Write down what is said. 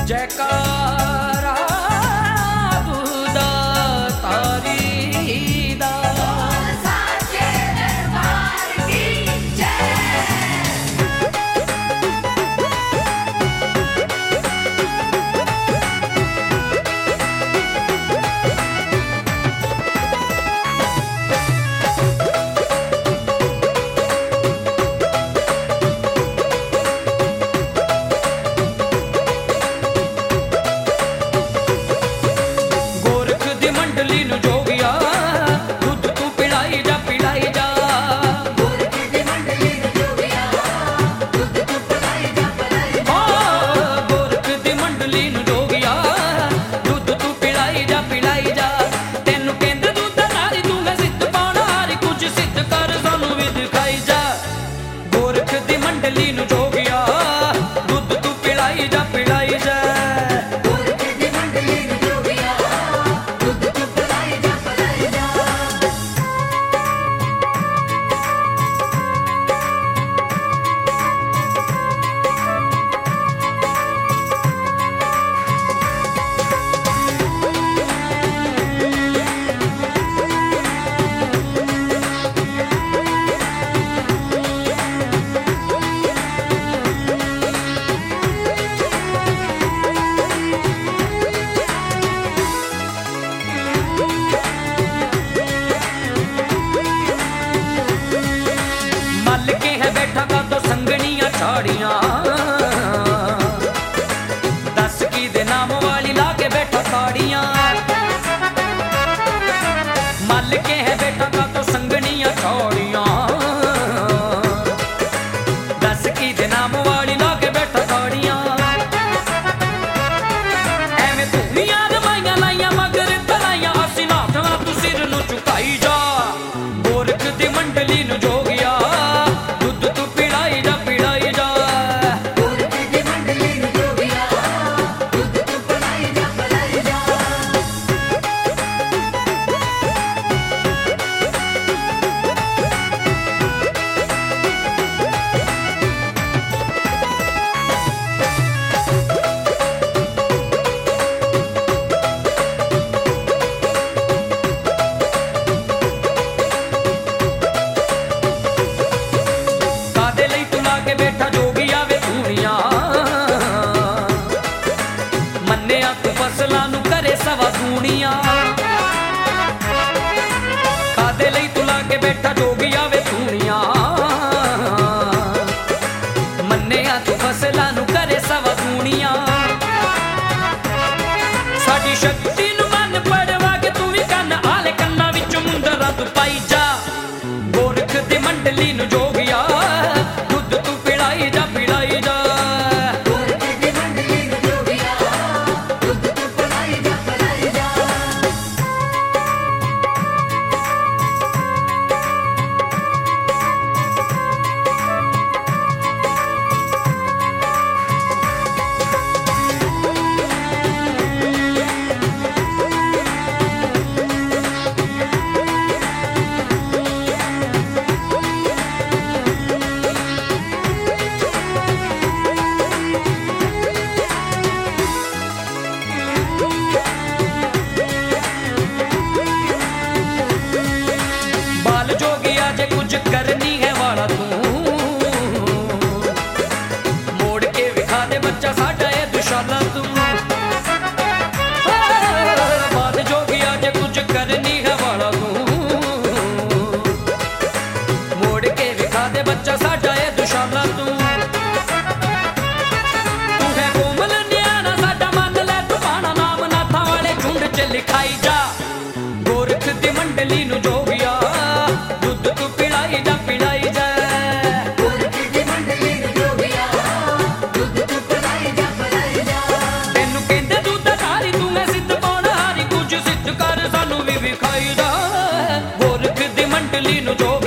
जयकारा दूदा तारी दा साचे दरबार की जय। दस की दे नाम वाली लाके बैठा ताड़ियां मल के है बैठा का तो संगनियां छोड़ियां दस की दे नाम वाली लाके बैठा ताड़ियां एवें दुनिया दवाइयां लाइयां मगर तलाइयां असी नाथना तू सिर नु झुकाई जा गोरख दी मंडली नु जोगिया दुध तू पिलाई जा फसलां नू करे सवा दूनिया खादे लई तू लाके बैठा जोगिया वे दूनिया मन्निया तू फसलां नू करे सवा दूनिया साडी शक्ति नू मन पड़वा के तू भी कन आले कन्ना विच मुंदरा तू पाई जा गोरख दी मंडली नू जोगिया दुध तू पिलाई जा कुछ करनी है वाला तू मोड़ के विखा दे बच्चा साडा है दुशाला तू बात जोगिया जे कुछ करनी है वाला तू मोड़ के विखा दे बच्चा साडा है दुशाला तू है कोमल न्याना साडा मन ले तू पाना नाम नाथा वाले झुंड च लिखाई जा गोरख दी मंडली नु जोगिया गोरख दी मंडली नु जो